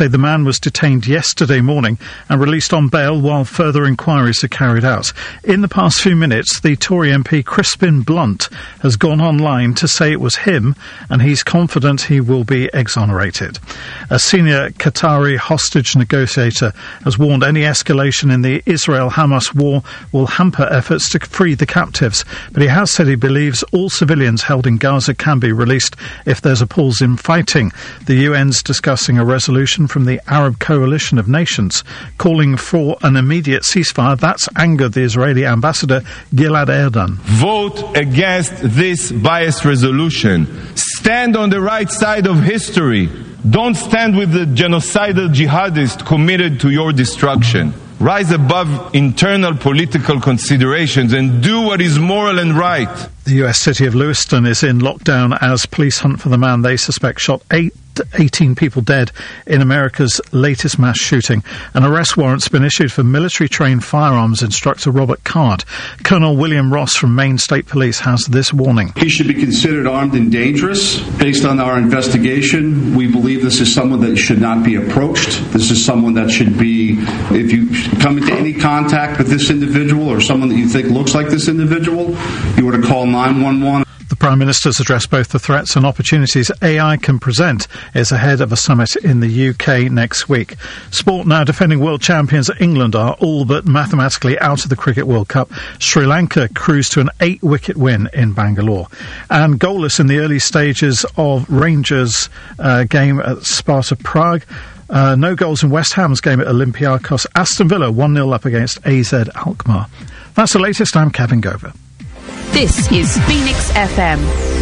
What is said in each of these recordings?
say the man was detained yesterday morning and released on bail while further inquiries are carried out. In the past few minutes, the Tory MP Crispin Blunt has gone online to say it was him, and he's confident he will be exonerated. A senior Qatari hostage negotiator has warned any escalation in the Israel-Hamas war will hamper efforts to free the captives, but he has said he believes all civilians held in Gaza can be released if there's a pause in fighting. The UN's discussing a resolution from the Arab Coalition of Nations calling for an immediate ceasefire. That's angered the Israeli ambassador Gilad Erdan. Vote against this biased resolution. Stand on the right side of history. Don't stand with the genocidal jihadists committed to your destruction. Rise above internal political considerations and do what is moral and right. The US city of Lewiston is in lockdown as police hunt for the man they suspect shot 18 people dead in America's latest mass shooting. An arrest warrant's been issued for military-trained firearms instructor Robert Card. Colonel William Ross from Maine State Police has this warning. He should be considered armed and dangerous. Based on our investigation, we believe this is someone that should not be approached. This is someone that should be, if you come into any contact with this individual or someone that you think looks like this individual, you were to call 911. The Prime Minister's addressed both the threats and opportunities AI can present is ahead of a summit in the UK next week. Sport now. Defending world champions England are all but mathematically out of the Cricket World Cup. Sri Lanka cruised to an 8-wicket win in Bangalore. And goalless in the early stages of Rangers' game at Sparta Prague. No goals in West Ham's game at Olympiacos. Aston Villa 1-0 up against AZ Alkmaar. That's the latest. I'm Kevin Gover. This is Phoenix FM.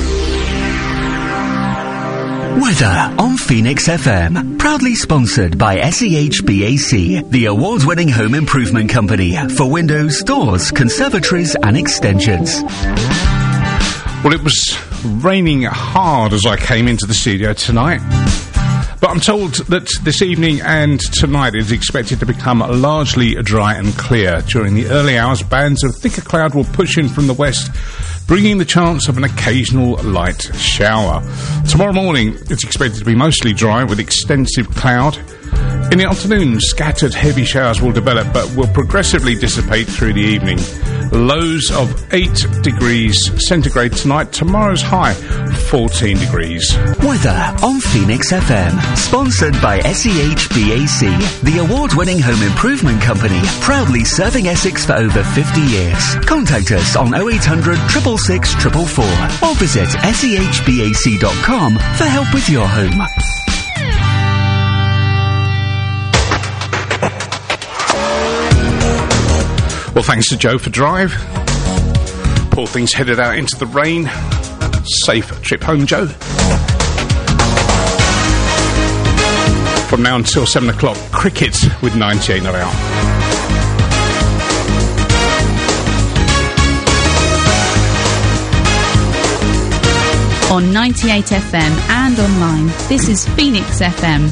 Weather on Phoenix FM. Proudly sponsored by SEHBAC, the award-winning home improvement company for windows, doors, conservatories and extensions. Well, it was raining hard as I came into the studio tonight. But I'm told that this evening and tonight is expected to become largely dry and clear. During the early hours, bands of thicker cloud will push in from the west, bringing the chance of an occasional light shower. Tomorrow morning, it's expected to be mostly dry with extensive cloud. In the afternoon, scattered heavy showers will develop but will progressively dissipate through the evening. Lows of 8 degrees centigrade tonight. Tomorrow's high, 14 degrees. Weather on Phoenix FM. Sponsored by SEHBAC, the award-winning home improvement company, proudly serving Essex for over 50 years. Contact us on 0800 666 444 or visit sehbac.com for help with your home. Well, thanks to Joe for drive. Poor things headed out into the rain. Safe trip home, Joe. From now until 7 o'clock, cricket with 98 not out. On 98 FM and online, this is Phoenix FM.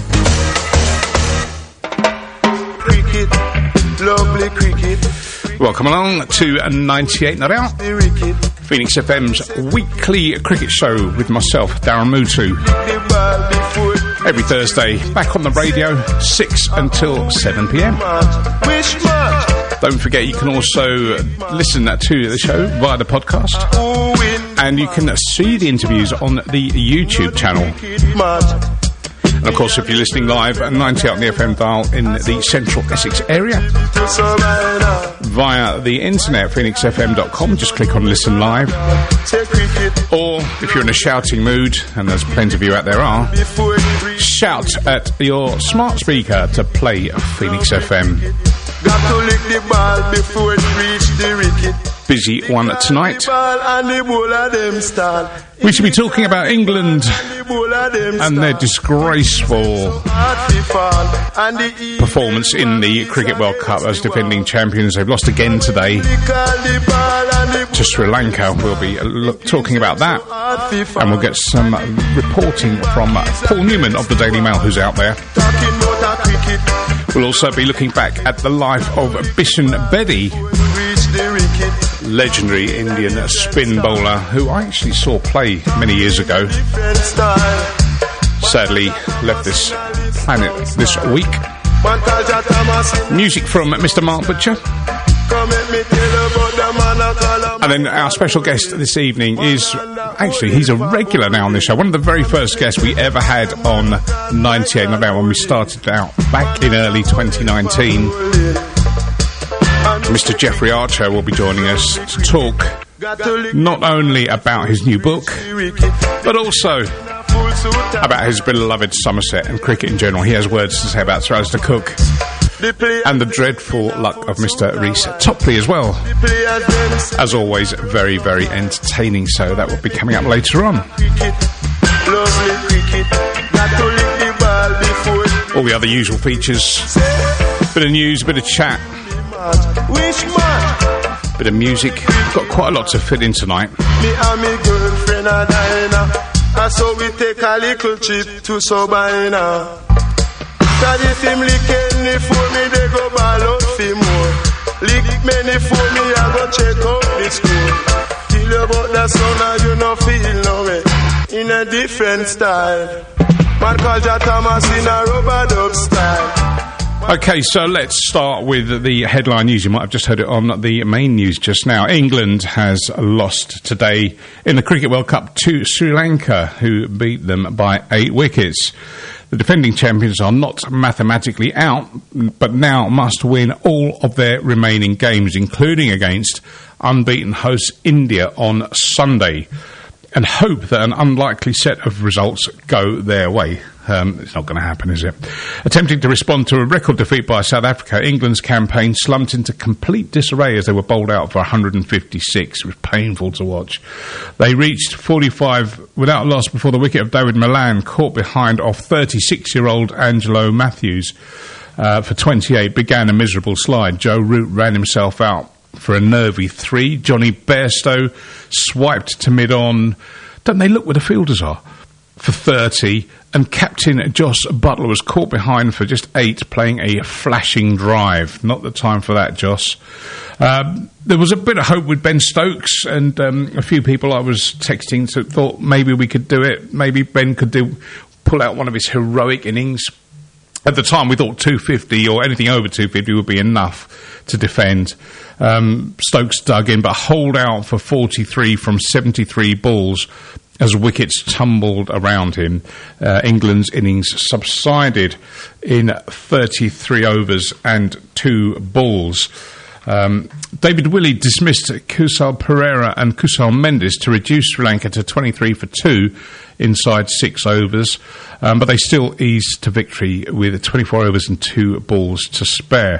Cricket, lovely cricket. Welcome along to 98 Not Out, Phoenix FM's weekly cricket show with myself, Darren Mutu. Every Thursday, back on the radio, 6 until 7 p.m. Don't forget you can also listen to the show via the podcast, and you can see the interviews on the YouTube channel. And of course, if you're listening live at 98 on the FM dial in the central Essex area, via the internet, phoenixfm.com, just click on Listen Live. Or, if you're in a shouting mood, and there's plenty of you out there are, shout at your smart speaker to play Phoenix FM. Got to lick the ball before it reach the wicket. Busy one tonight. We should be talking about England and their disgraceful performance in the Cricket World Cup as defending champions. They've lost again today to Sri Lanka. We'll be talking about that, and we'll get some reporting from Paul Newman of the Daily Mail, who's out there. We'll also be looking back at the life of Bishan Bedi, legendary Indian spin bowler who I actually saw play many years ago. Sadly left this planet this week. Music from Mr. Mark Butcher. And then our special guest this evening is, actually, he's a regular now on this show. One of the very first guests we ever had on 98 November when we started out back in early 2019. Mr. Jeffrey Archer will be joining us to talk not only about his new book, but also about his beloved Somerset and cricket in general. He has words to say about Sir Alistair Cook and the dreadful luck of Mr. Reece Topley as well. As always, very, very entertaining, so that will be coming up later on. All the other usual features, bit of news, bit of chat, bit of music. We've got quite a lot to fit in tonight. Me and me girlfriend are dying. So we take a little trip to Sabina. Cause if him lick any for me, they go ball out for more. Lick many for me, I go check out the school. Feel about the sun and you no feel no way. In a different style. Man called Jah Thomas in a rubber dub style. Okay, so let's start with the headline news. You might have just heard it on the main news just now. England has lost today in the Cricket World Cup to Sri Lanka, who beat them by 8 wickets. The defending champions are not mathematically out, but now must win all of their remaining games, including against unbeaten hosts India on Sunday, and hope that an unlikely set of results go their way. It's not going to happen, is it? Attempting to respond to a record defeat by South Africa, England's campaign slumped into complete disarray as they were bowled out for 156. It was painful to watch. They reached 45 without loss before the wicket of David Malan, caught behind off 36-year-old Angelo Matthews for 28, began a miserable slide. Joe Root ran himself out for a nervy 3. Johnny Bairstow swiped to mid-on. Don't they look where the fielders are? For 30, and captain Joss Butler was caught behind for just 8, playing a flashing drive. Not the time for that, Joss. There was a bit of hope with Ben Stokes, and a few people I was texting thought maybe we could do it. Maybe Ben could pull out one of his heroic innings. At the time, we thought 250 or anything over 250 would be enough to defend. Stokes dug in, but holed out for 43 from 73 balls. As wickets tumbled around him, England's innings subsided in 33 overs and 2 balls. David Willey dismissed Kusal Perera and Kusal Mendes to reduce Sri Lanka to 23 for 2 inside 6 overs, but they still eased to victory with 24 overs and 2 balls to spare.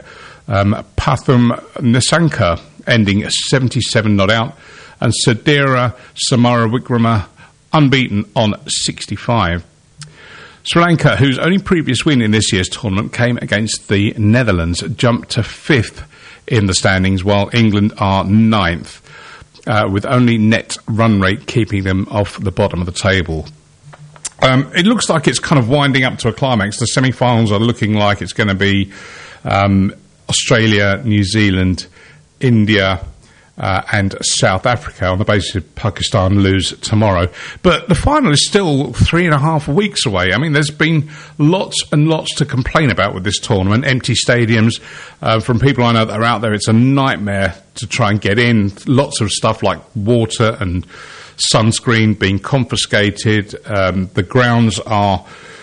Pathum Nissanka ending 77 not out, and Sudhira Samarawikrama unbeaten on 65. Sri Lanka, whose only previous win in this year's tournament came against the Netherlands, jumped to 5th in the standings, while England are 9th, with only net run rate keeping them off the bottom of the table. It looks like it's kind of winding up to a climax. The semi-finals are looking like it's going to be Australia, New Zealand, India, and South Africa, on the basis of Pakistan lose tomorrow. But the final is still 3.5 weeks away. I mean, there's been lots and lots to complain about with this tournament. Empty stadiums. From people I know that are out there, it's a nightmare to try and get in. Lots of stuff like water and sunscreen being confiscated. The grounds are,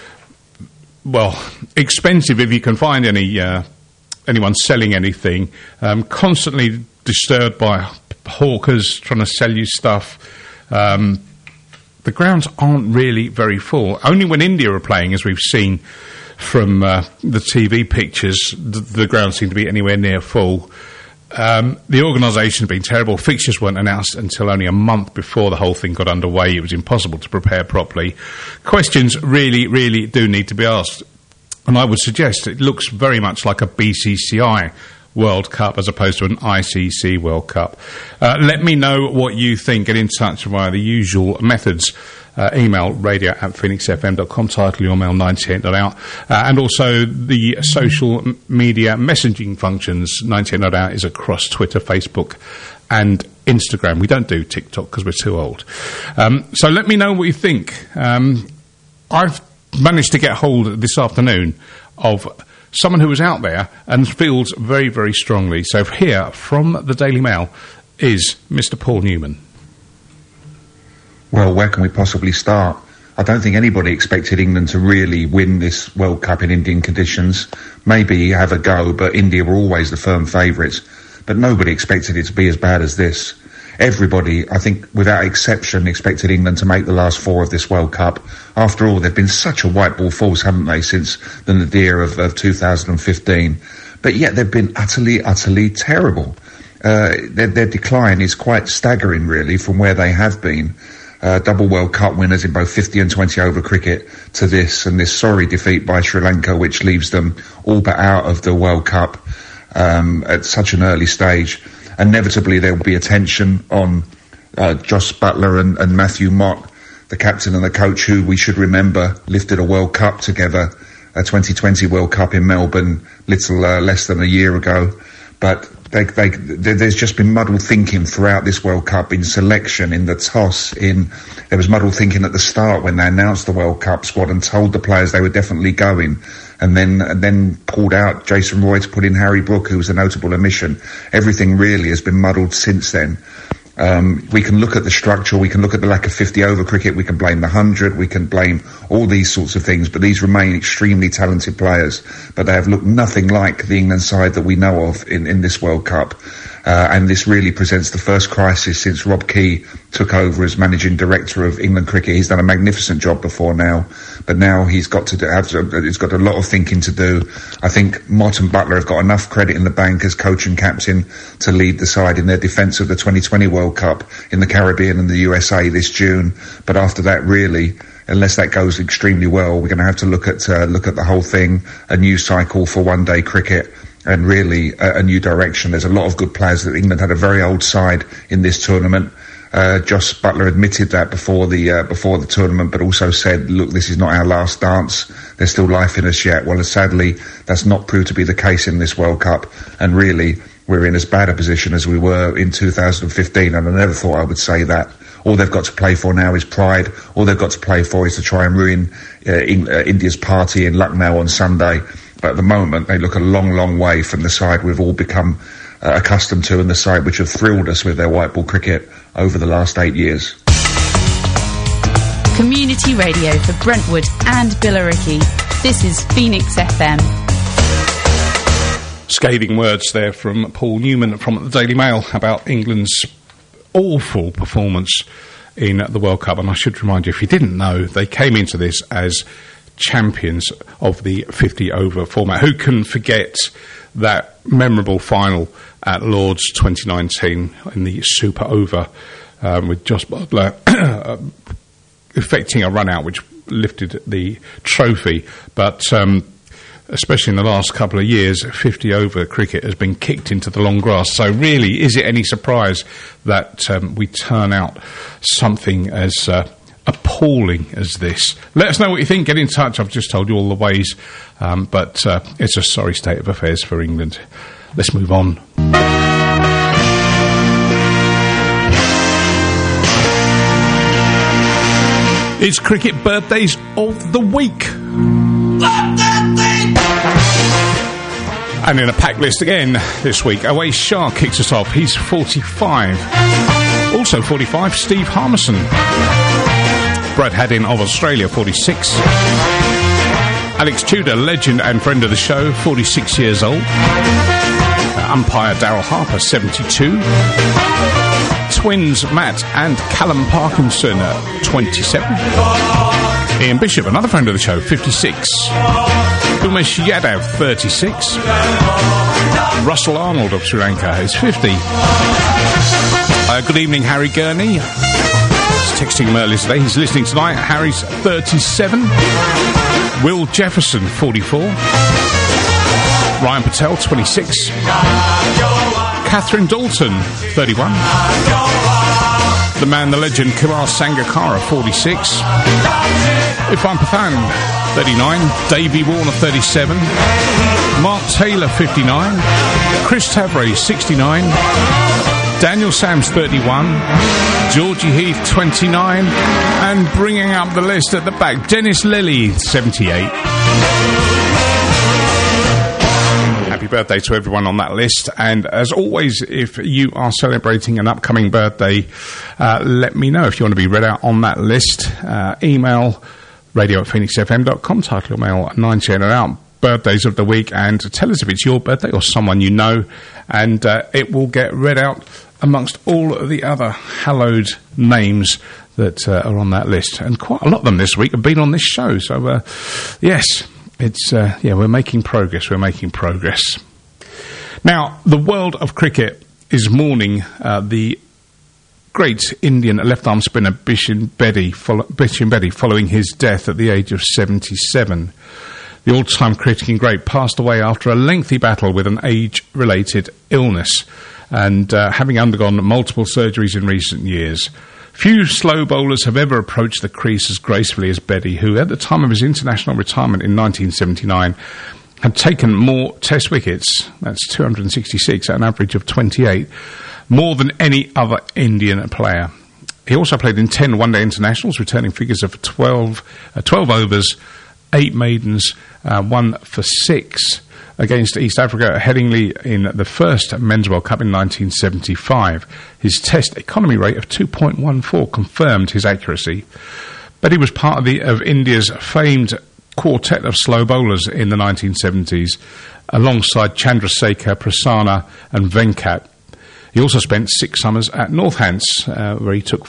well, expensive if you can find anyone selling anything. Constantly disturbed by hawkers trying to sell you stuff. The grounds aren't really very full. Only when India are playing, as we've seen from the TV pictures, the grounds seem to be anywhere near full. The organisation's been terrible. Fixtures weren't announced until only a month before the whole thing got underway. It was impossible to prepare properly. Questions really, really do need to be asked. And I would suggest it looks very much like a BCCI World Cup as opposed to an ICC World Cup. Let me know what you think. Get in touch via the usual methods. Email radio@phoenixfm.com, title your mail 98.out, and also the social media messaging functions. 98.out is across Twitter, Facebook and Instagram. We don't do TikTok because we're too old. So let me know what you think. I've managed to get hold this afternoon of someone who was out there and feels very, very strongly. So here, from the Daily Mail, is Mr. Paul Newman. Well, where can we possibly start? I don't think anybody expected England to really win this World Cup in Indian conditions. Maybe have a go, but India were always the firm favourites. But nobody expected it to be as bad as this. Everybody, I think, without exception, expected England to make the last four of this World Cup. After all, they've been such a white ball force, haven't they, since the nadir of 2015. But yet they've been utterly terrible. Their decline is quite staggering, really, from where they have been. Double World Cup winners in both 50 and 20 over cricket to this, and this sorry defeat by Sri Lanka, which leaves them all but out of the World Cup at such an early stage. Inevitably, there will be attention on Jos Buttler and Matthew Mott, the captain and the coach, who we should remember lifted a World Cup together, a 2020 World Cup in Melbourne, little less than a year ago. But there's just been muddled thinking throughout this World Cup, in selection, in the toss, there was muddled thinking at the start when they announced the World Cup squad and told the players they were definitely going, and then pulled out Jason Roy to put in Harry Brook, who was a notable omission. Everything really has been muddled since then. We can look at the structure, we can look at the lack of 50 over cricket, we can blame the 100, we can blame all these sorts of things, but these remain extremely talented players. But they have looked nothing like the England side that we know of in this World Cup. And this really presents the first crisis since Rob Key took over as managing director of England cricket. He's done a magnificent job before now, but now he's got to he's got a lot of thinking to do. I think Mott and Buttler have got enough credit in the bank as coach and captain to lead the side in their defence of the 2020 World Cup in the Caribbean and the USA this June. But after that, really, unless that goes extremely well, we're going to have to look at the whole thing, a new cycle for one-day cricket, and really a new direction. There's a lot of good players. That England had a very old side in this tournament. Jos Buttler admitted that before the tournament, but also said, look, this is not our last dance. There's still life in us yet. Well, sadly, that's not proved to be the case in this World Cup. And really, we're in as bad a position as we were in 2015. And I never thought I would say that. All they've got to play for now is pride. All they've got to play for is to try and ruin India's party in Lucknow on Sunday. But at the moment, they look a long, long way from the side we've all become accustomed to, and the side which have thrilled us with their white ball cricket over the last 8 years. Community radio for Brentwood and Billericay. This is Phoenix FM. Scathing words there from Paul Newman from the Daily Mail about England's awful performance in the World Cup. And I should remind you, if you didn't know, they came into this as champions of the 50 over format. Who can forget that memorable final at Lord's 2019 in the Super Over with Jos Buttler effecting a run out which lifted the trophy, but especially in the last couple of years, 50 over cricket has been kicked into the long grass. So really, is it any surprise that we turn out something as appalling as this? Let us know what you think. Get in touch. I've just told you all the ways, but it's a sorry state of affairs for England. Let's move on. It's cricket birthdays of the week. And in a packed list again this week, Awais Shah kicks us off. He's 45. Also 45, Steve Harmison. Brad Haddin of Australia, 46. Alex Tudor, legend and friend of the show, 46 years old. Umpire Daryl Harper, 72. Twins Matt and Callum Parkinson, 27. Ian Bishop, another friend of the show, 56. Umesh Yadav, 36. Russell Arnold of Sri Lanka is 50. Good evening, Harry Gurney. Texting him earlier today. He's listening tonight. Harry's 37. Will Jefferson, 44. Ryan Patel, 26. Catherine Dalton, 31. The man, the legend, Kumar Sangakkara, 46. Irfan Pathan, 39. Davey Warner, 37. Mark Taylor, 59. Chris Tavray, 69. Daniel Sams 31, Georgie Heath 29, and bringing up the list at the back, Dennis Lilly 78. Happy birthday to everyone on that list, and as always, if you are celebrating an upcoming birthday, let me know if you want to be read out on that list. Email radio@phoenixfm.com, title your mail 98 and out, birthdays of the week, and tell us if it's your birthday or someone you know, and it will get read out amongst all of the other hallowed names that are on that list, and quite a lot of them this week have been on this show, so yes, it's we're making progress. Now, the world of cricket is mourning the great Indian left-arm spinner Bishan Bedi following his death at the age of 77. The all-time cricketing great passed away after a lengthy battle with an age-related illness, and having undergone multiple surgeries in recent years. Few slow bowlers have ever approached the crease as gracefully as Bedi, who at the time of his international retirement in 1979 had taken more test wickets, that's 266 at an average of 28, more than any other Indian player. He also played in 10 one-day internationals, returning figures of 12 overs, 8 maidens, 1 for 6 against East Africa at Headingley in the first Men's World Cup in 1975. His test economy rate of 2.14 confirmed his accuracy. But he was part of India's famed quartet of slow bowlers in the 1970s, alongside Chandrasekhar, Prasanna and Venkat. He also spent 6 summers at Northants, where he took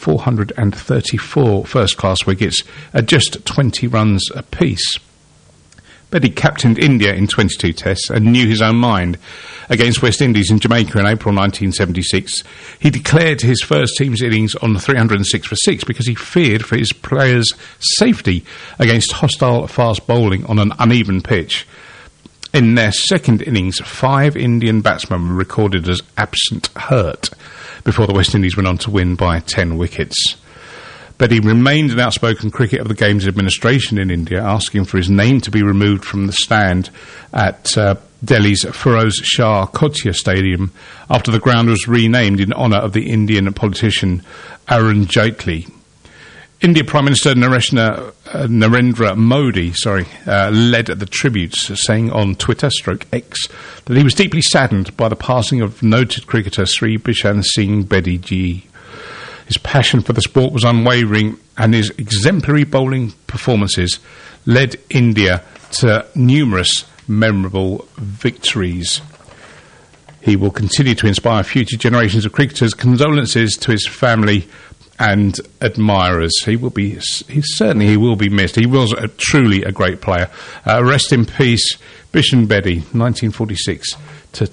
434 first-class wickets at just 20 runs apiece. Bedi captained India in 22 tests and knew his own mind. Against West Indies in Jamaica in April 1976, he declared his first team's innings on 306 for 6 because he feared for his players' safety against hostile fast bowling on an uneven pitch. In their second innings, 5 Indian batsmen were recorded as absent hurt before the West Indies went on to win by 10 wickets. Bedi remained an outspoken critic of the game's administration in India, asking for his name to be removed from the stand at Delhi's Feroz Shah Kotia Stadium after the ground was renamed in honour of the Indian politician Arun Jaitley. India Prime Minister Narendra Modi led the tributes, saying on Twitter/X that he was deeply saddened by the passing of noted cricketer Sri Bishan Singh Bedi ji. His passion for the sport was unwavering, and his exemplary bowling performances led India to numerous memorable victories. He will continue to inspire future generations of cricketers. Condolences to his family and admirers. He will be missed. He was truly a great player. Rest in peace, Bishan Bedi, 1946 to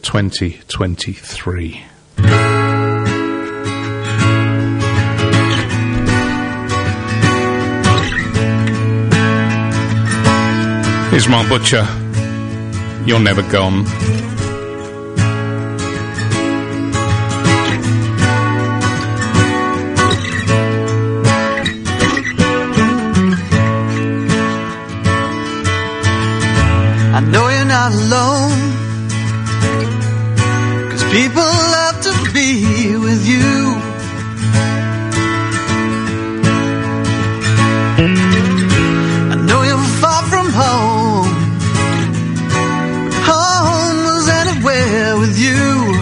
2023. Here's my butcher, You're Never Gone. I know you're not alone, 'cause people love to be with you. I know you're far from home, but home was anywhere with you.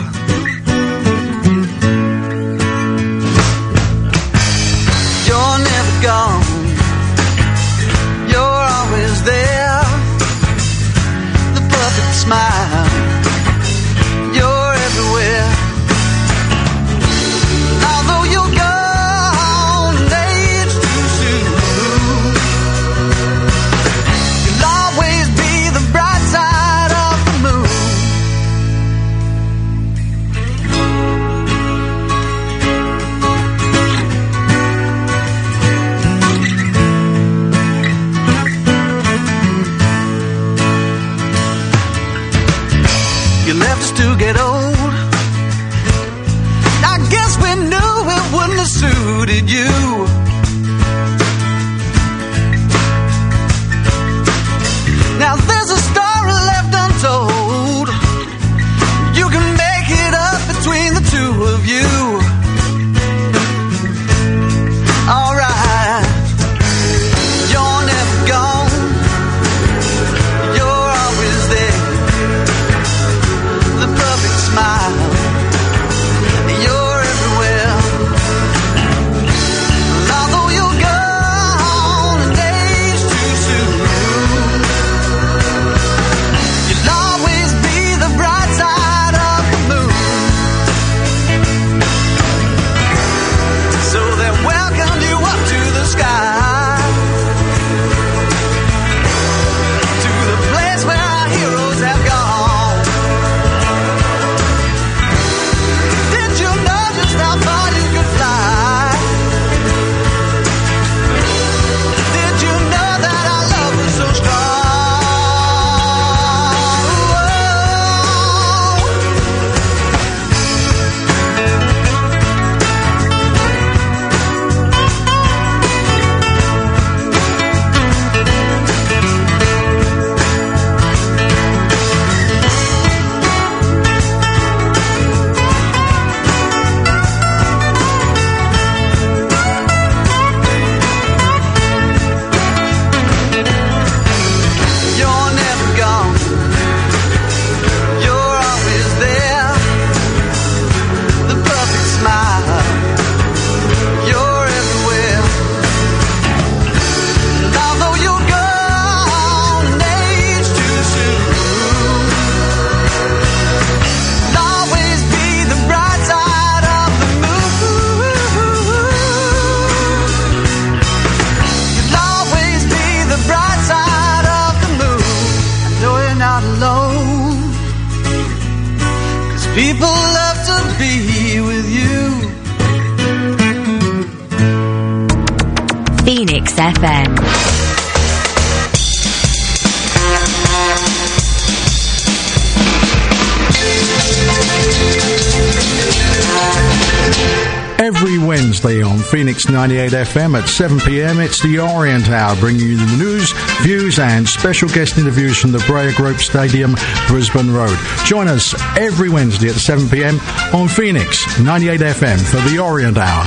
You're never gone, you're always there. The perfect smile, you're everywhere. Although you're gone, age too soon, you'll always be the bright side of the moon. You left us to get old. I guess we knew it wouldn't have suited you. Now there's a story left untold. You can make it up between the two of you. People love to be with you. Phoenix FM. Every Wednesday on Phoenix 98 FM at 7 p.m, it's the Orient Hour, bringing you the news, views and special guest interviews from the Breyer Group Stadium, Brisbane Road. Join us every Wednesday at 7 p.m. on Phoenix 98 FM for the Orient Hour.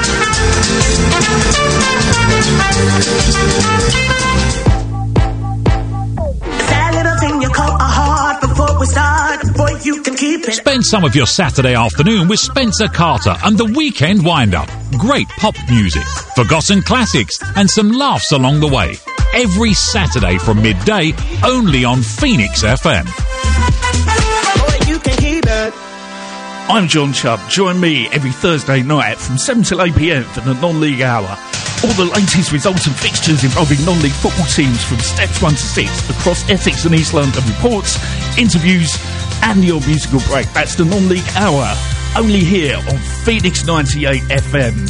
That little thing you call a heart before we start, boy, you can keep it. Spend some of your Saturday afternoon with Spencer Carter and the Weekend Wind-Up. Great pop music, forgotten classics, and some laughs along the way. Every Saturday from midday, only on Phoenix FM. Boy, you can keep it. I'm John Chubb. Join me every Thursday night from 7 till 8 p.m. for the non-league hour. All the latest results and fixtures involving non-league football teams from steps 1 to 6 across Essex and East London, reports, interviews and your musical break. That's the non-league hour, only here on Phoenix 98 FM.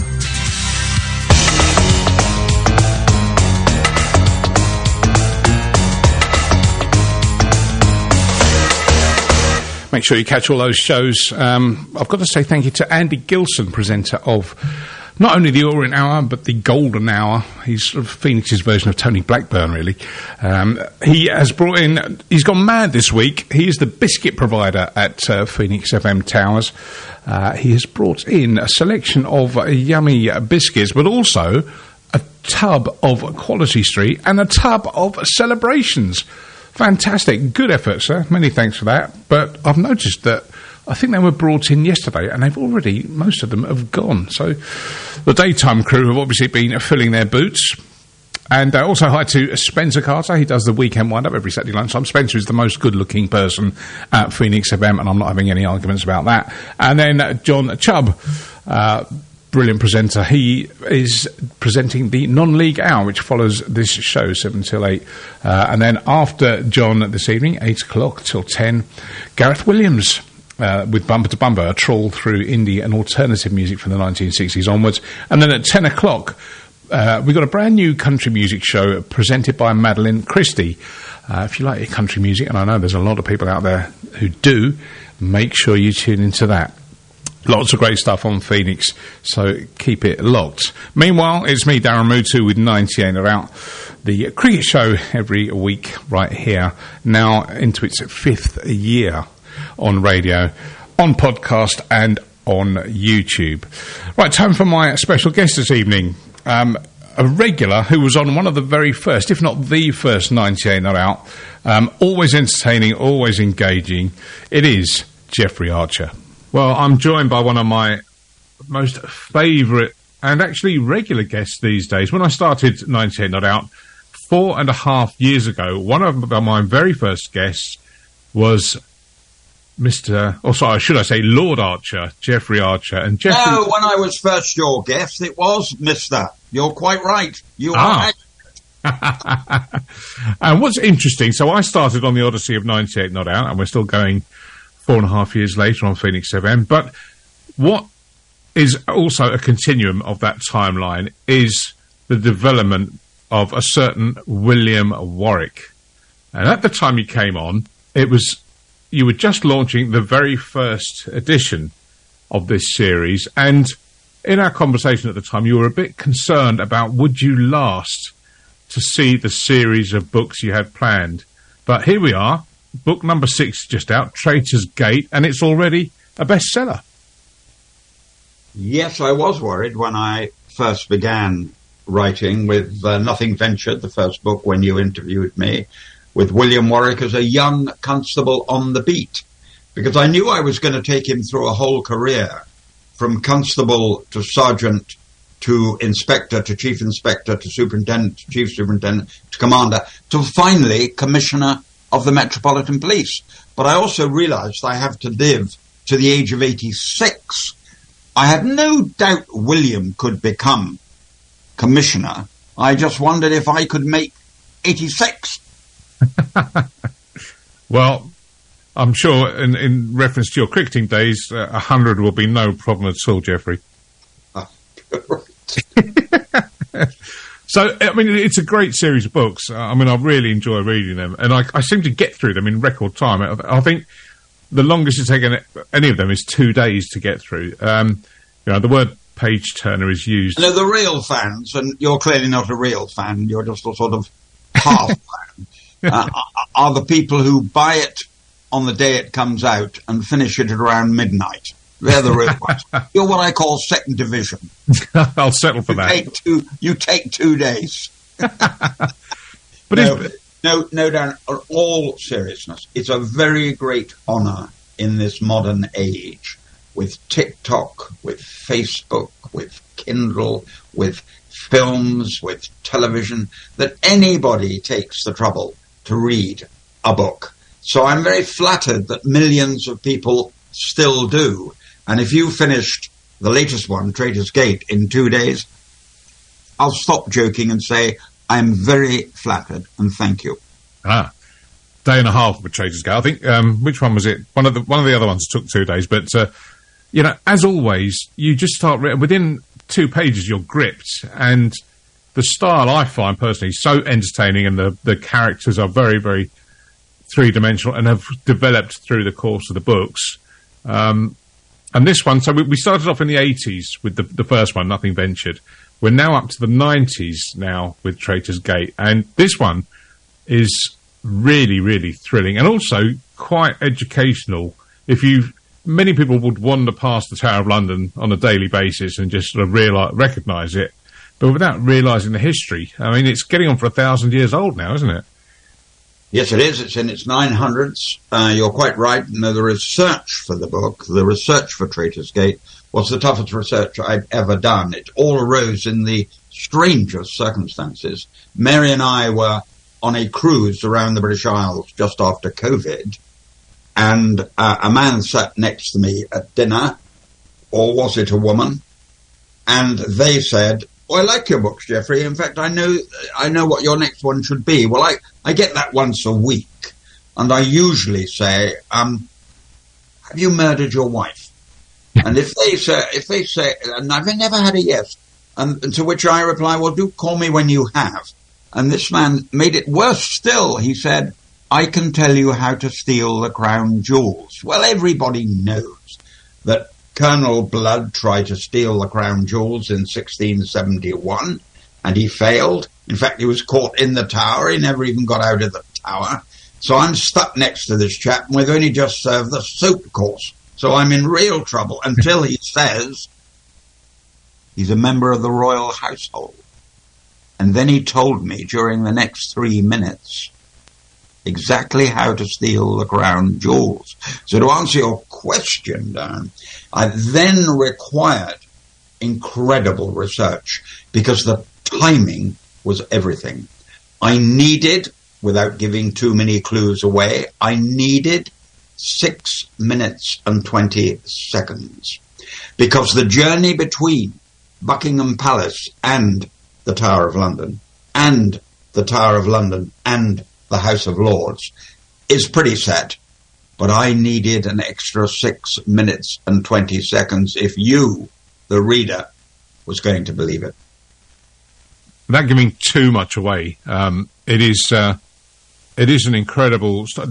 Make sure you catch all those shows. I've got to say thank you to Andy Gilson, presenter of not only the Orient Hour, but the Golden Hour. He's sort of Phoenix's version of Tony Blackburn, really. He has brought in... He's gone mad this week. He is the biscuit provider at Phoenix FM Towers. He has brought in a selection of yummy biscuits, but also a tub of Quality Street and a tub of Celebrations. Fantastic. Good effort, sir. Many thanks for that. But I've noticed that I think they were brought in yesterday and they've already, most of them have gone. So the daytime crew have obviously been filling their boots. And also hi to Spencer Carter. He does the Weekend Wind-Up every Saturday lunchtime. Spencer is the most good-looking person at Phoenix FM, and I'm not having any arguments about that. And then John Chubb, brilliant presenter. He is presenting the non-league hour, which follows this show, 7 till 8. And then after John this evening, 8 o'clock till 10, Gareth Williams with Bumper to Bumper, a trawl through indie and alternative music from the 1960s onwards. And then at 10 o'clock, we've got a brand new country music show presented by Madeline Christie. If you like your country music, and I know there's a lot of people out there who do, make sure you tune into that. Lots of great stuff on Phoenix, so keep it locked. Meanwhile, it's me, Darren Mutu, with 98 Out, the cricket show every week right here, now into its 5th year on radio, on podcast and on YouTube. Right, time for my special guest this evening. A regular who was on one of the very first, if not the first 98 Out. Always entertaining, always engaging. It is Jeffrey Archer. Well, I'm joined by one of my most favourite and actually regular guests these days. When I started 98 Not Out 4.5 years ago, one of my very first guests was Lord Archer, Jeffrey Archer. And Jeffrey... No, when I was first your guest, it was Mr. You're quite right. You are. And what's interesting, so I started on the Odyssey of 98 Not Out, and we're still going 4.5 years later on Phoenix FM. But what is also a continuum of that timeline is the development of a certain William Warwick. And at the time you came on, you were just launching the very first edition of this series, and in our conversation at the time, you were a bit concerned about would you last to see the series of books you had planned. But here we are. Book number 6 just out, Traitor's Gate, and it's already a bestseller. Yes, I was worried when I first began writing with Nothing Ventured, the first book, when you interviewed me, with William Warwick as a young constable on the beat, because I knew I was going to take him through a whole career, from constable to sergeant to inspector to chief inspector to superintendent to chief superintendent to commander to finally commissioner of the Metropolitan Police. But I also realised I have to live to the age of 86. I had no doubt William could become commissioner. I just wondered if I could make 86. Well, I'm sure, in reference to your cricketing days, 100 will be no problem at all, Geoffrey. So, I mean, it's a great series of books. I mean, I really enjoy reading them, and I seem to get through them in record time. I think the longest it's taken any of them is 2 days to get through. The word page-turner is used. No, the real fans, and you're clearly not a real fan, you're just a sort of half fan, are the people who buy it on the day it comes out and finish it at around midnight. They're the real ones. You're what I call second division. I'll settle for that. You take 2 days. But no, Darren, in all seriousness, it's a very great honour in this modern age, with TikTok, with Facebook, with Kindle, with films, with television, that anybody takes the trouble to read a book. So I'm very flattered that millions of people still do. And if you finished the latest one, Traitor's Gate, in 2 days, I'll stop joking and say I'm very flattered and thank you. Day and a half with Traitor's Gate. I think, which one was it? One of the other ones took 2 days. But, as always, you just start... within 2 pages, you're gripped. And the style, I find, personally, so entertaining, and the characters are very, very three-dimensional and have developed through the course of the books. And this one, so we started off in the 80s with the first one, Nothing Ventured. We're now up to the 90s now with Traitor's Gate. And this one is really, really thrilling and also quite educational. Many people would wander past the Tower of London on a daily basis and just sort of recognise it, but without realising the history. I mean, it's getting on for 1,000 years old now, isn't it? Yes, it is. It's in its 900s. You're quite right. No, the research for the book, the research for Traitor's Gate, was the toughest research I've ever done. It all arose in the strangest circumstances. Mary and I were on a cruise around the British Isles just after COVID, and a man sat next to me at dinner, or was it a woman? And they said, "Oh, I like your books, Geoffrey. In fact, I know what your next one should be." Well, I get that once a week, and I usually say, "Have you murdered your wife?" And if they say, and I've never had a yes, and to which I reply, "Well, do call me when you have." And this man made it worse still. He said, "I can tell you how to steal the crown jewels." Well, everybody knows that Colonel Blood tried to steal the crown jewels in 1671, and he failed. In fact, he was caught in the tower. He never even got out of the tower. So I'm stuck next to this chap, and we've only just served the soap course. So I'm in real trouble until he says he's a member of the royal household. And then he told me during the next 3 minutes exactly how to steal the crown jewels. So to answer your question, Dan, I then required incredible research because the timing was everything. I needed, without giving too many clues away, I needed 6 minutes and 20 seconds. Because the journey between Buckingham Palace and the Tower of London, and the Tower of London and the House of Lords is pretty set, but I needed an extra 6 minutes and 20 seconds if you, the reader, was going to believe it. Without giving too much away, it is an incredible. So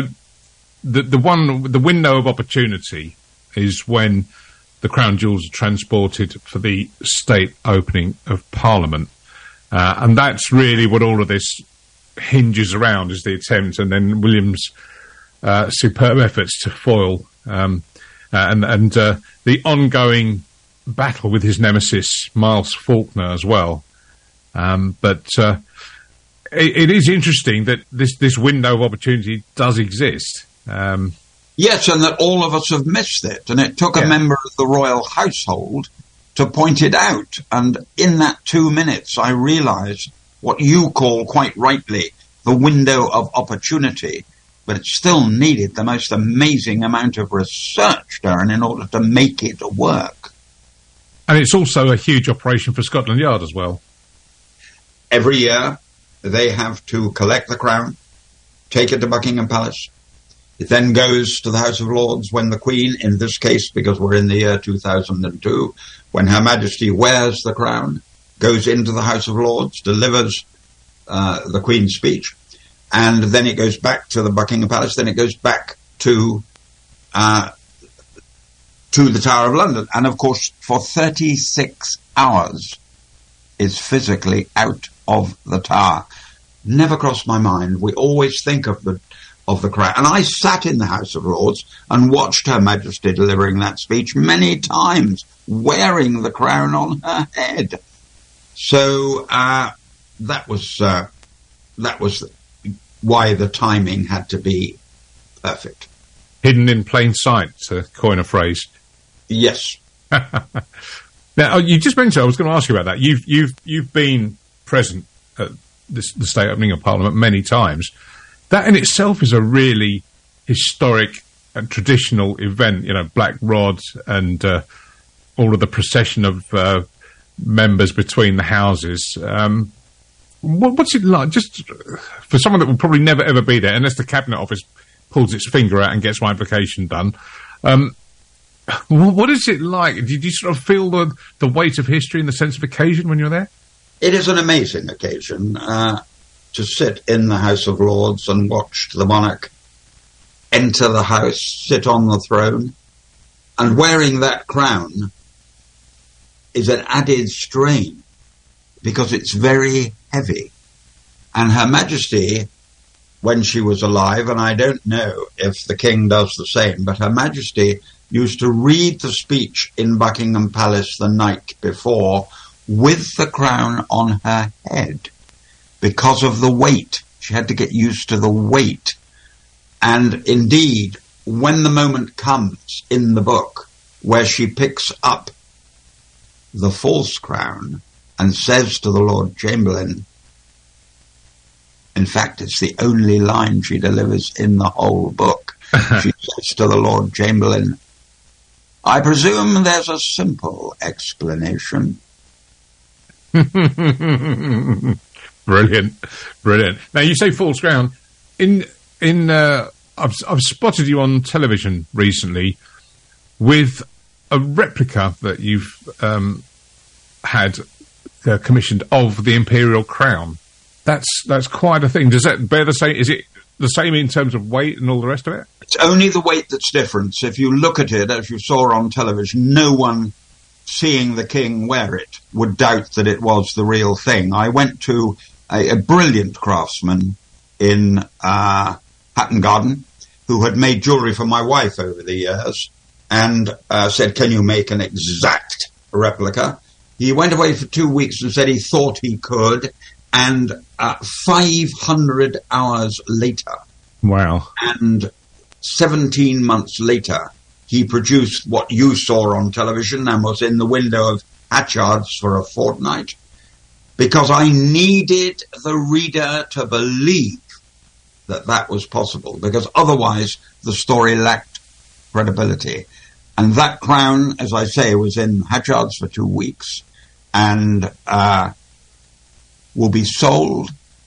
the window of opportunity is when the crown jewels are transported for the state opening of Parliament, and that's really what all of this hinges around, is the attempt, and then William's superb efforts to foil and the ongoing battle with his nemesis Miles Faulkner as well. But it is interesting that this window of opportunity does exist. Yes, and that all of us have missed it, and it took a member of the royal household to point it out. And in that 2 minutes, I realised what you call, quite rightly, the window of opportunity, but it still needed the most amazing amount of research, Darren, in order to make it work. And it's also a huge operation for Scotland Yard as well. Every year, they have to collect the crown, take it to Buckingham Palace. It then goes to the House of Lords when the Queen, in this case, because we're in the year 2002, when Her Majesty wears the crown, goes into the House of Lords, delivers the Queen's speech, and then it goes back to the Buckingham Palace, then it goes back to the Tower of London. And, of course, for 36 hours is physically out of the Tower. Never crossed my mind. We always think of the crown. And I sat in the House of Lords and watched Her Majesty delivering that speech many times, wearing the crown on her head. So that was why the timing had to be perfect. Hidden in plain sight, to coin a phrase. Yes. Now, you just mentioned, I was going to ask you about that. You've been present at the state opening of Parliament many times. That in itself is a really historic and traditional event, you know, Black Rod and all of the procession of members between the houses. What's it like, just for someone that will probably never ever be there, unless the Cabinet Office pulls its finger out and gets ratification done? What is it like? Did you sort of feel the weight of history and the sense of occasion when you're there? It is an amazing occasion to sit in the House of Lords and watch the monarch enter the House, sit on the throne, and wearing that crown is an added strain because it's very heavy. And Her Majesty, when she was alive, and I don't know if the King does the same, but Her Majesty used to read the speech in Buckingham Palace the night before with the crown on her head because of the weight. She had to get used to the weight. And indeed, when the moment comes in the book where she picks up the false crown and says to the Lord Chamberlain, in fact, it's the only line she delivers in the whole book. She says to the Lord Chamberlain, I presume there's a simple explanation. Brilliant. Now, you say false crown. I've spotted you on television recently with a replica that you've had commissioned of the imperial crown. That's quite a thing. Does that bear the same? Is it the same in terms of weight and all the rest of it? It's only the weight that's different. So if you look at it, as you saw on television, no one seeing the King wear it would doubt that it was the real thing. I went to a brilliant craftsman in Hatton Garden who had made jewellery for my wife over the years and said, can you make an exact replica? He went away for 2 weeks and said he thought he could, and 500 hours later, wow, and 17 months later, he produced what you saw on television and was in the window of Hatchards for a fortnight, because I needed the reader to believe that that was possible, because otherwise the story lacked credibility. And that crown, as I say, was in Hatchards for 2 weeks, and will be sold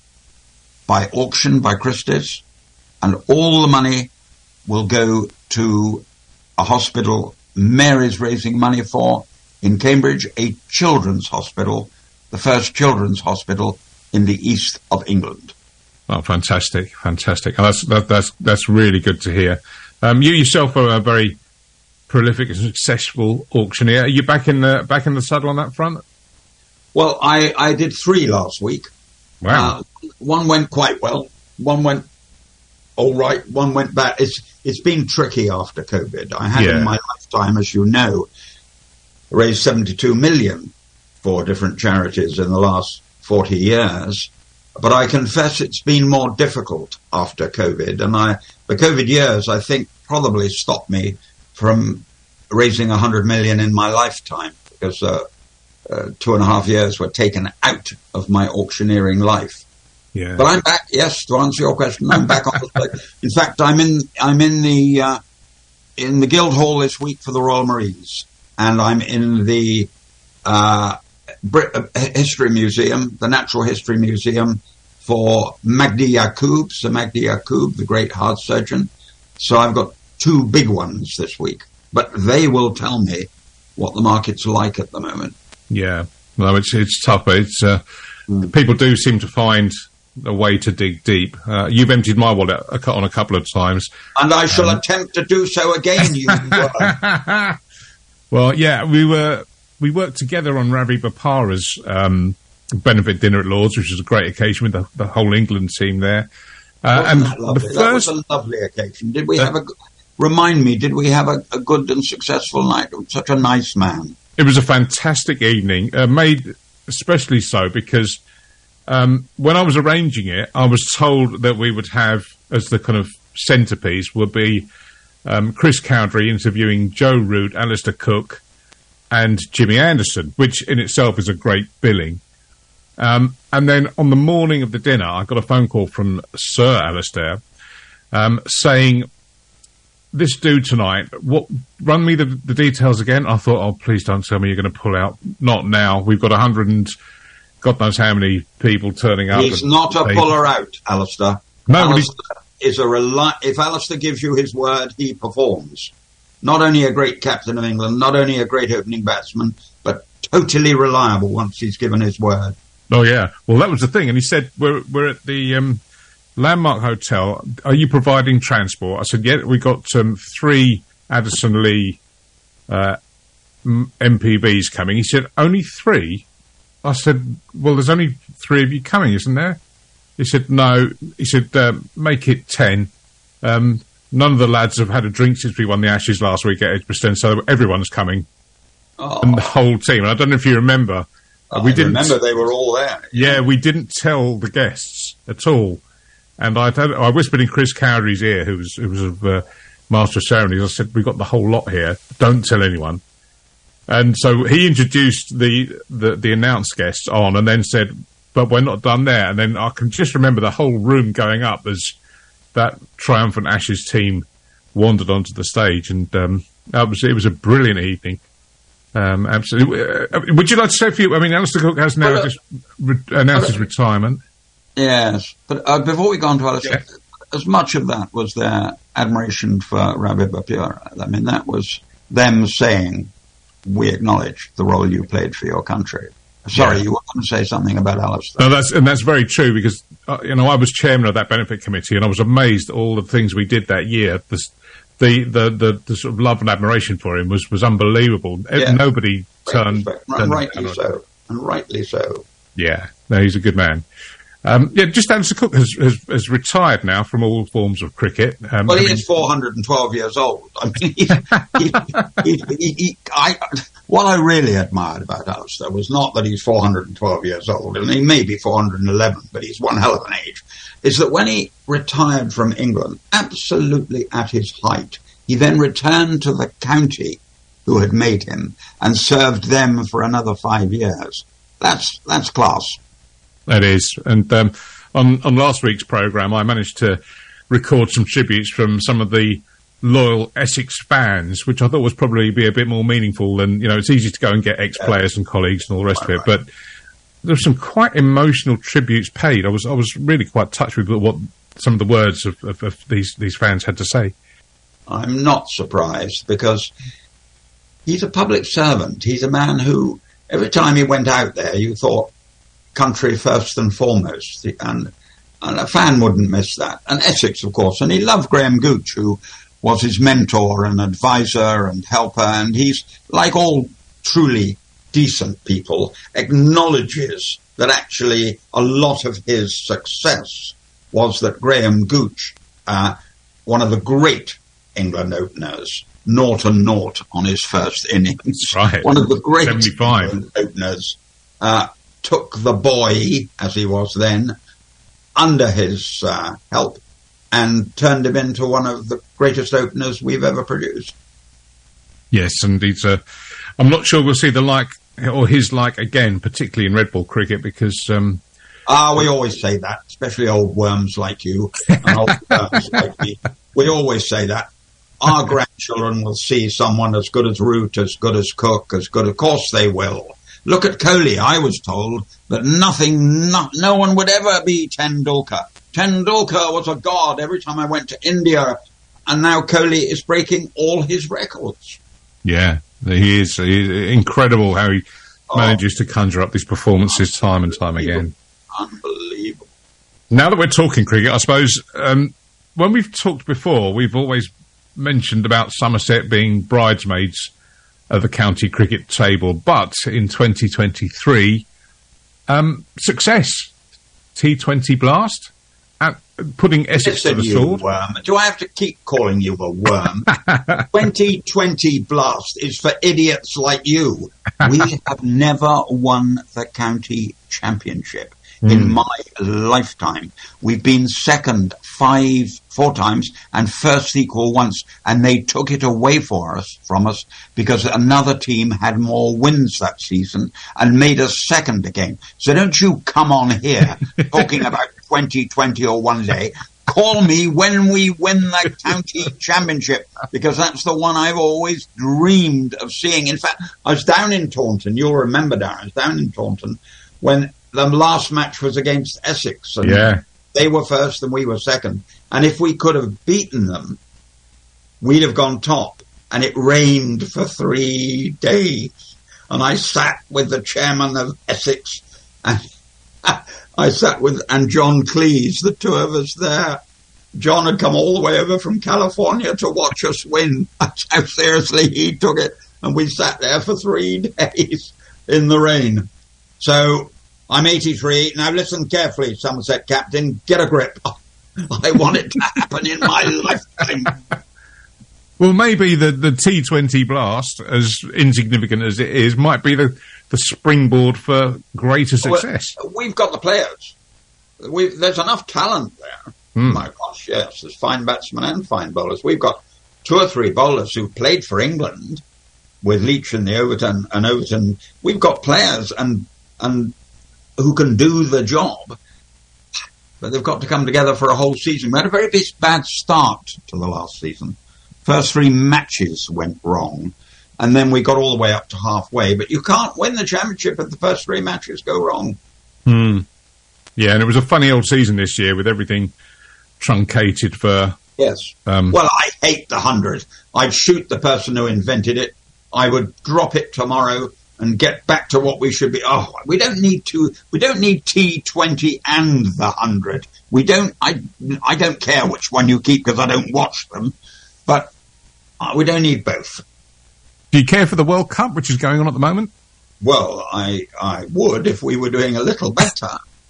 by auction by Christie's, and all the money will go to a hospital Mary's raising money for in Cambridge, a children's hospital, the first children's hospital in the east of England. Oh, fantastic. And that's really good to hear. You yourself are a very prolific and successful auctioneer. Are you back in the saddle on that front? Well, I did 3 last week. Wow. One went quite well. One went all right. One went bad. It's been tricky after COVID. I had in my lifetime, as you know, raised 72 million for different charities in the last 40 years. But I confess it's been more difficult after COVID. And the COVID years, I think, probably stopped me from raising 100 million in my lifetime, because 2.5 years were taken out of my auctioneering life. Yeah. But I'm back. Yes, to answer your question, I'm back on the plate. In fact, I'm in the Guildhall this week for the Royal Marines, and I'm in the History Museum, the Natural History Museum, for Magdi Yacoub, Sir Magdi Yacoub, the great heart surgeon, So I've got 2 big ones this week. But they will tell me what the market's like at the moment. Yeah. No, it's tough. People do seem to find a way to dig deep. You've emptied my wallet on a couple of times. And I shall attempt to do so again, you were. Well, yeah, we worked together on Ravi Bopara's benefit dinner at Lord's, which was a great occasion with the whole England team there. That was a lovely occasion. Did we have remind me, did we have a good and successful night? Such a nice man. It was a fantastic evening, made especially so because when I was arranging it, I was told that we would have, as the kind of centrepiece, would be Chris Cowdery interviewing Joe Root, Alistair Cook, and Jimmy Anderson, which in itself is a great billing. And then on the morning of the dinner, I got a phone call from Sir Alistair saying, "This dude tonight, run me the details again." I thought, oh, please don't tell me you're going to pull out. Not now. We've got 100 and God knows how many people turning up. He's not a puller out, Alistair. No, Alistair is if Alistair gives you his word, he performs. Not only a great captain of England, not only a great opening batsman, but totally reliable once he's given his word. Oh, yeah. Well, that was the thing. And he said, we're at the Landmark Hotel. Are you providing transport? I said, yeah, we got 3 Addison Lee MPVs coming. He said, only 3? I said, well, there's only 3 of you coming, isn't there? He said, no. He said, make it 10. None of the lads have had a drink since we won the Ashes last week at Edgbaston, so everyone's coming. Oh. And the whole team. And I don't know if you remember. I remember they were all there. Yeah, we didn't tell the guests at all. And I whispered in Chris Cowdery's ear, who was Master of Ceremonies, I said, we've got the whole lot here. Don't tell anyone. And so he introduced the announced guests on and then said, but we're not done there. And then I can just remember the whole room going up as that triumphant Ashes team wandered onto the stage. And it was a brilliant evening. Absolutely. Would you like to say a few? I mean, Alistair Cook has now just announced his retirement. Yes, but before we go on to Alistair, as much of that was their admiration for Ravi Bopara. I mean, that was them saying, we acknowledge the role you played for your country. Sorry, you were going to say something about Alistair. No, that's very true because, I was chairman of that benefit committee and I was amazed at all the things we did that year. The sort of love and admiration for him was unbelievable. Yeah. Nobody turned rightly so. Yeah, no, he's a good man. Just Alistair Cook has retired now from all forms of cricket. Well, he is 412 years old. I mean, what I really admired about Alistair was not that he's 412 years old, and he may be 411, but he's one hell of an age, is that when he retired from England, absolutely at his height, he then returned to the county who had made him and served them for another 5 years. That's class. That is. And on last week's programme, I managed to record some tributes from some of the loyal Essex fans, which I thought was probably be a bit more meaningful than, it's easy to go and get ex-players and colleagues and all the rest of it. But there were some quite emotional tributes paid. I was really quite touched with what some of the words of these fans had to say. I'm not surprised because he's a public servant. He's a man who, every time he went out there, you thought, country first and foremost, and a fan wouldn't miss that. And Essex, of course, and he loved Graham Gooch, who was his mentor and advisor and helper, and he's, like all truly decent people, acknowledges that actually a lot of his success was that Graham Gooch, one of the great England openers, 0-0 on his first innings, right. One of the great 75 England openers, took the boy, as he was then, under his help and turned him into one of the greatest openers we've ever produced. Yes, and I'm not sure we'll see the like, or his like again, particularly in red ball cricket, because... we always say that, especially old worms like you and old worms like me. We always say that. Our grandchildren will see someone as good as Root, as good as Cook, as good... Of course they will. Look at Kohli. I was told that no one would ever be Tendulkar. Tendulkar was a god. Every time I went to India, And now Kohli is breaking all his records. Yeah, he is incredible how he manages to conjure up these performances time and time again. Unbelievable. Now that we're talking cricket, I suppose, when we've talked before, we've always mentioned about Somerset being bridesmaids of the county cricket table, but in 2023, success. T20 Blast, putting Essex to the sword. Worm. Do I have to keep calling you a worm? 2020 Blast is for idiots like you. We have never won the county championship in my lifetime. We've been second 4 times and first equal once, and they took it away from us because another team had more wins that season and made us second again. So don't you come on here talking about 2020 or one day. Call me when we win the county championship, because that's the one I've always dreamed of seeing. In fact, I was down in Taunton. You'll remember, Darren, I was down in Taunton when the last match was against Essex. And they were first and we were second. And if we could have beaten them, we'd have gone top. And it rained for 3 days. And I sat with the chairman of Essex, and I sat with, and John Cleese, the two of us there. John had come all the way over from California to watch us win. That's how seriously he took it. And we sat there for 3 days in the rain. So I'm 83. Now listen carefully, Somerset captain. Get a grip. I want it to happen in my lifetime. Well, maybe the T20 Blast, as insignificant as it is, might be the springboard for greater success. Well, we've got the players. There's enough talent there. My gosh, yes. There's fine batsmen and fine bowlers. We've got 2 or 3 bowlers who played for England with Leach and the Overton. We've got players and who can do the job, but they've got to come together for a whole season. We had a very bad start to the last season. First 3 matches went wrong, and then we got all the way up to halfway. But you can't win the championship if the first 3 matches go wrong. Yeah, and it was a funny old season this year with everything truncated for... Yes. Well, I hate the 100. I'd shoot the person who invented it. I would drop it tomorrow and get back to what we should be. Oh, we don't need T20 and the 100. I don't care which one you keep because I don't watch them, but we don't need both. Do you care for the World Cup, which is going on at the moment? Well, I would if we were doing a little better.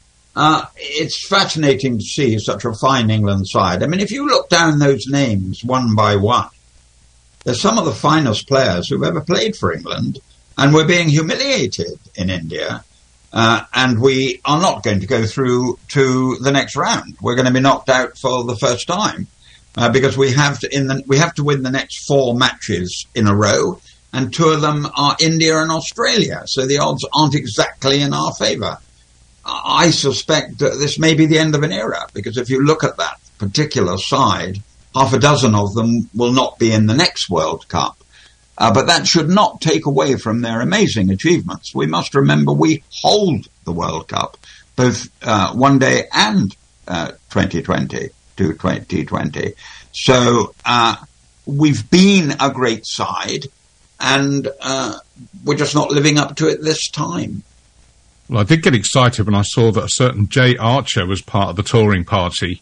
It's fascinating to see such a fine England side. I mean, if you look down those names one by one, they're some of the finest players who've ever played for England. And we're being humiliated in India, and we are not going to go through to the next round. We're going to be knocked out for the first time because we have to win the next 4 matches in a row, and 2 of them are India and Australia. So the odds aren't exactly in our favour. I suspect that this may be the end of an era, because if you look at that particular side, 6 of them will not be in the next World Cup. But that should not take away from their amazing achievements. We must remember we hold the World Cup, both one day and 2020 to 2020. So we've been a great side, and we're just not living up to it this time. Well, I did get excited when I saw that a certain Jay Archer was part of the touring party.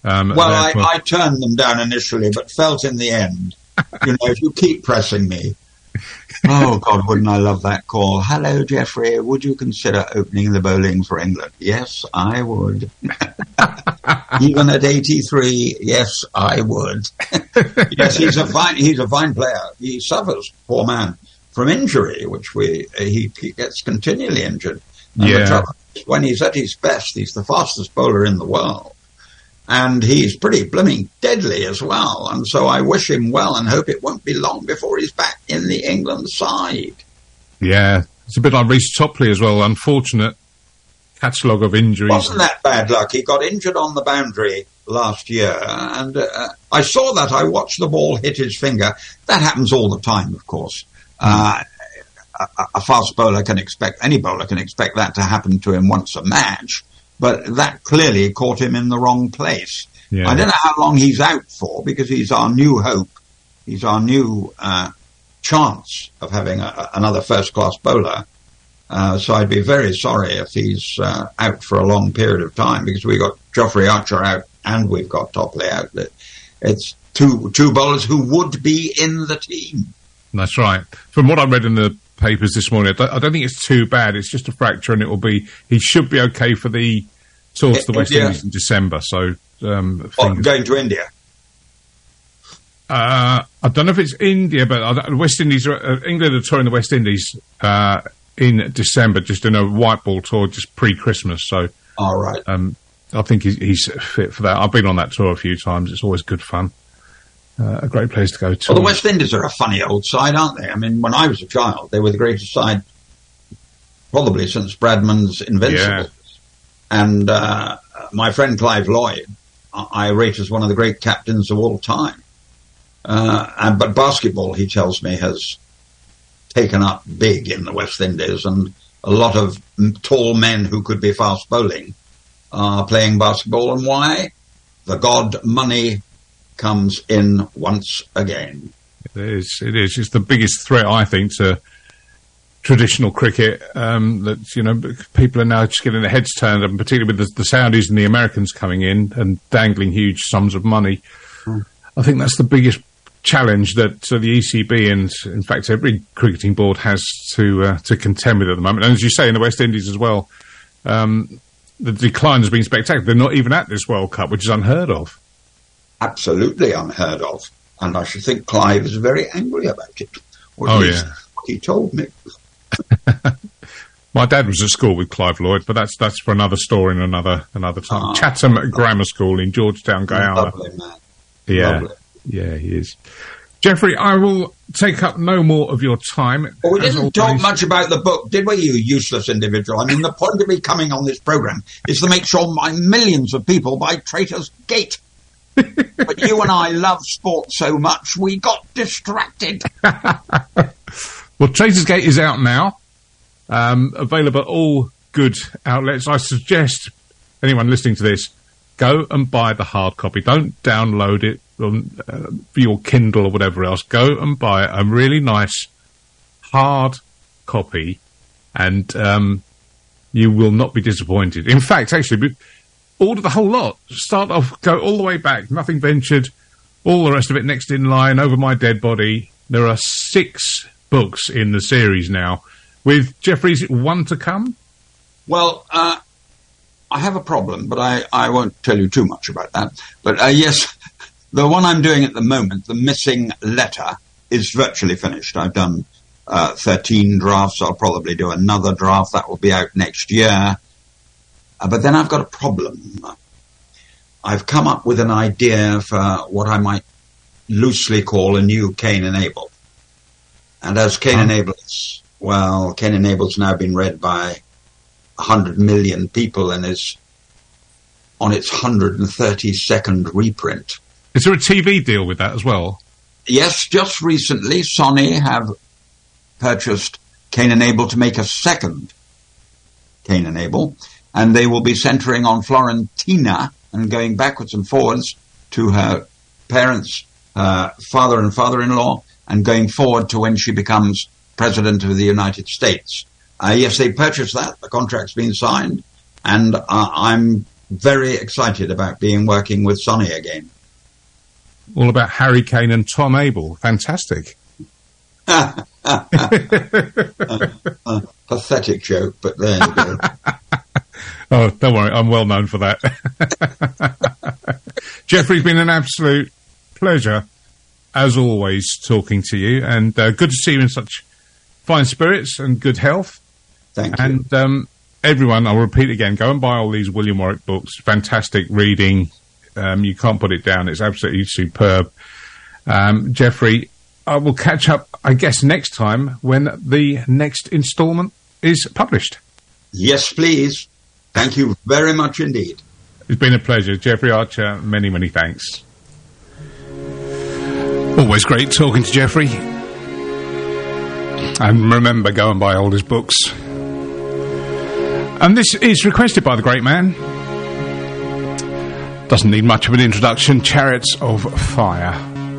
I turned them down initially, but felt in the end, if you keep pressing me. Oh, God, wouldn't I love that call. Hello, Jeffrey, would you consider opening the bowling for England? Yes, I would. Even at 83, yes, I would. Yes, he's a fine player. He suffers, poor man, from injury, which he gets continually injured. And the trouble is, when he's at his best, he's the fastest bowler in the world. And he's pretty blooming deadly as well. And so I wish him well and hope it won't be long before he's back in the England side. Yeah, it's a bit like Reece Topley as well. Unfortunate catalogue of injuries. Wasn't that bad luck? He got injured on the boundary last year. And I saw that. I watched the ball hit his finger. That happens all the time, of course. A fast bowler any bowler can expect that to happen to him once a match. But that clearly caught him in the wrong place. I don't know how long he's out for, because he's our new hope. He's our new chance of having another first-class bowler. So I'd be very sorry if he's out for a long period of time, because we've got Jofra Archer out and we've got Topley out. It's two bowlers who would be in the team. That's right. From what I read in the papers this morning, I don't think it's too bad. It's just a fracture, and he should be okay for the tour to the West Indies in December. So, going to India. I don't know if it's India, but West Indies, England are touring the West Indies in December, just in a white ball tour, just pre-Christmas. So, all right. I think he's fit for that. I've been on that tour a few times. It's always good fun. A great place to go to. Well, the West Indies are a funny old side, aren't they? I mean, when I was a child, they were the greatest side probably since Bradman's Invincibles. Yeah. And my friend Clive Lloyd, I rate as one of the great captains of all time. But basketball, he tells me, has taken up big in the West Indies, and a lot of tall men who could be fast bowling are playing basketball. And why? The god money comes in once again. It is. It's the biggest threat, I think, to traditional cricket. That people are now just getting their heads turned, and particularly with the Saudis and the Americans coming in and dangling huge sums of money. I think that's the biggest challenge that the ECB and, in fact, every cricketing board has to contend with at the moment. And as you say, in the West Indies as well, the decline has been spectacular. They're not even at this World Cup, which is unheard of. Absolutely unheard of. And I should think Clive is very angry about it. Or at least what he told me. My dad was at school with Clive Lloyd, but that's for another story and another time. Chatham Grammar School in Georgetown, Guyana. Lovely man. Yeah. Lovely. Yeah, he is. Jeffrey, I will take up no more of your time. Well, we didn't talk much about the book, did we, you useless individual? I mean, the point of me coming on this programme is to make sure my millions of people buy Traitor's Gate. But you and I love sport so much, we got distracted. Well, Traitor's Gate is out now. Available at all good outlets. I suggest anyone listening to this, go and buy the hard copy. Don't download it on your Kindle or whatever else. Go and buy a really nice hard copy, and you will not be disappointed. In fact, actually, order the whole lot. Start off, go all the way back. Nothing Ventured, all the rest of it next in line, Over My Dead Body. There are 6 books in the series now. With Jeffrey's one to come? Well, I have a problem, but I won't tell you too much about that. But yes, the one I'm doing at the moment, The Missing Letter, is virtually finished. I've done 13 drafts. I'll probably do another draft. That will be out next year. But then I've got a problem. I've come up with an idea for what I might loosely call a new Cain and Abel. And as Cain and Abel is, well, Cain and Abel's now been read by 100 million people and is on its 132nd reprint. Is there a TV deal with that as well? Yes, just recently, Sony have purchased Cain and Abel to make a second Cain and Abel, and they will be centering on Florentina and going backwards and forwards to her parents, father and father-in-law, and going forward to when she becomes President of the United States. Yes, they purchased that. The contract's been signed, and I'm very excited about working with Sony again. All about Harry Kane and Tom Abel. Fantastic. Pathetic joke, but there you go. Oh, don't worry, I'm well known for that. Jeffrey, it's been an absolute pleasure, as always, talking to you, and good to see you in such fine spirits and good health. Thank you. And everyone, I'll repeat again, go and buy all these William Warwick books. Fantastic reading. You can't put it down. It's absolutely superb. Jeffrey, I will catch up, I guess, next time when the next instalment is published. Yes, please. Thank you very much indeed. It's been a pleasure. Jeffrey Archer, many, many thanks. Always great talking to Jeffrey. And remember, go and buy all his books. And this is requested by the great man. Doesn't need much of an introduction. Chariots of Fire.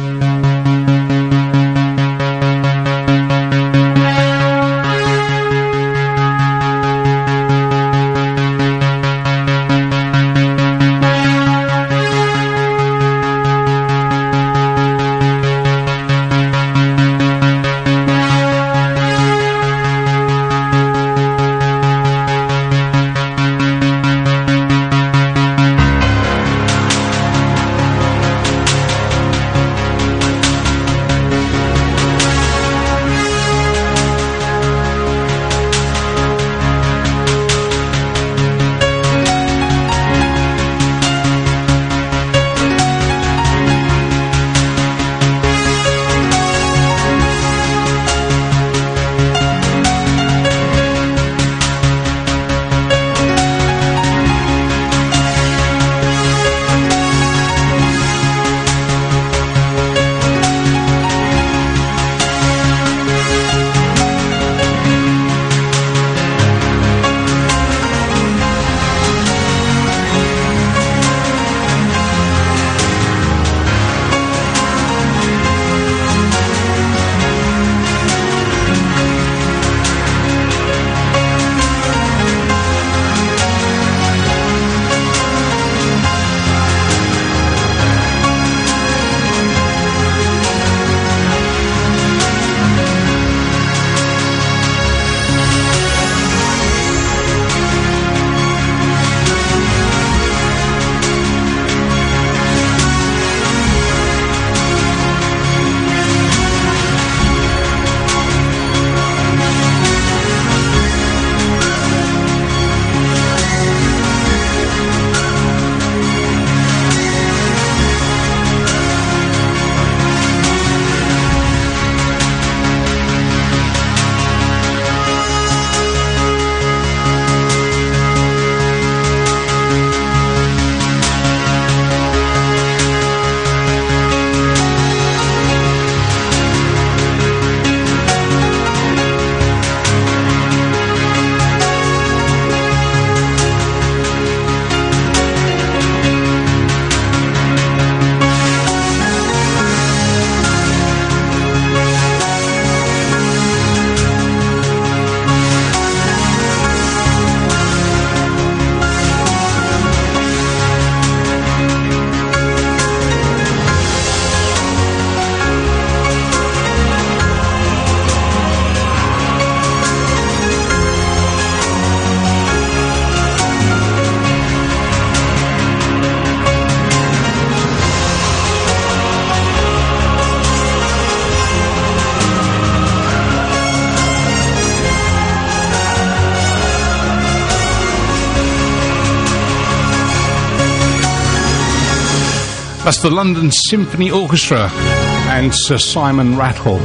That's the London Symphony Orchestra and Sir Simon Rattle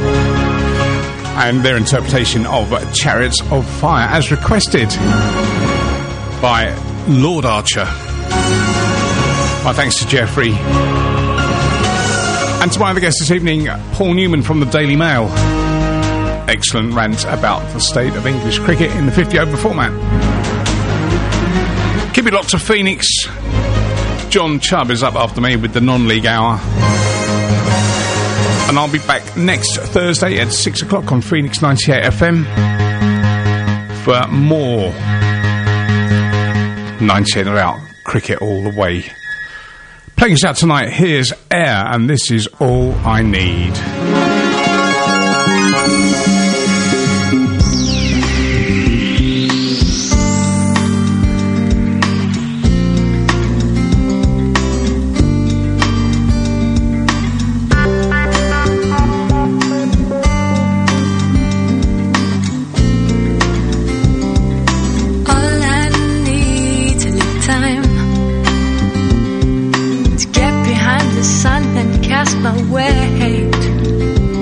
and their interpretation of Chariots of Fire as requested by Lord Archer. My thanks to Jeffrey. And to my other guest this evening, Paul Newman from the Daily Mail. Excellent rant about the state of English cricket in the 50 over format. Keep it locked to Phoenix. John Chubb is up after me with the non-league hour. And I'll be back next Thursday at 6 o'clock on Phoenix 98 FM for more 19 about cricket all the way. Playing us out tonight, here's Air, and this is All I Need. My weight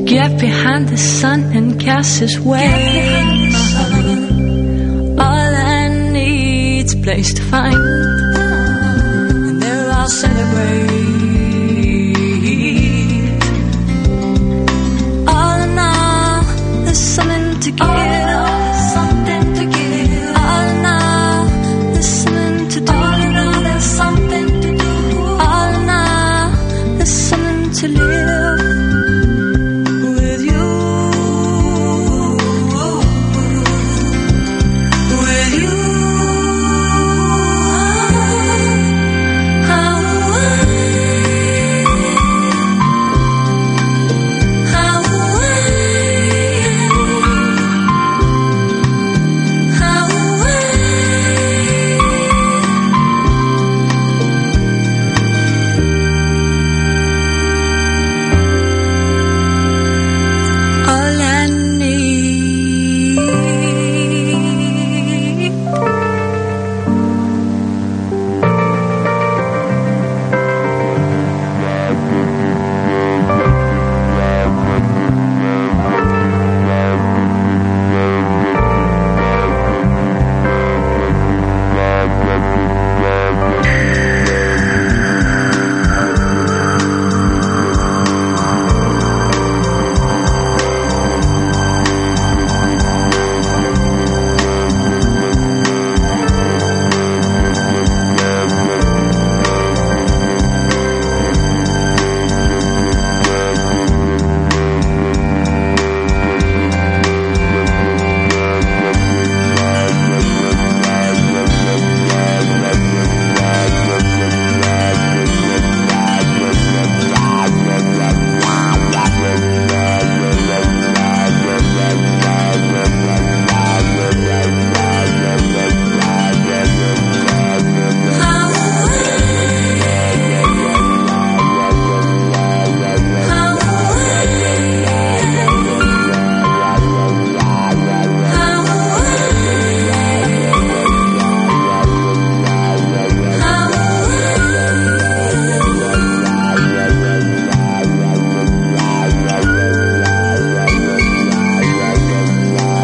Get behind the sun and cast his way. All I need's a place to find, and there I'll celebrate.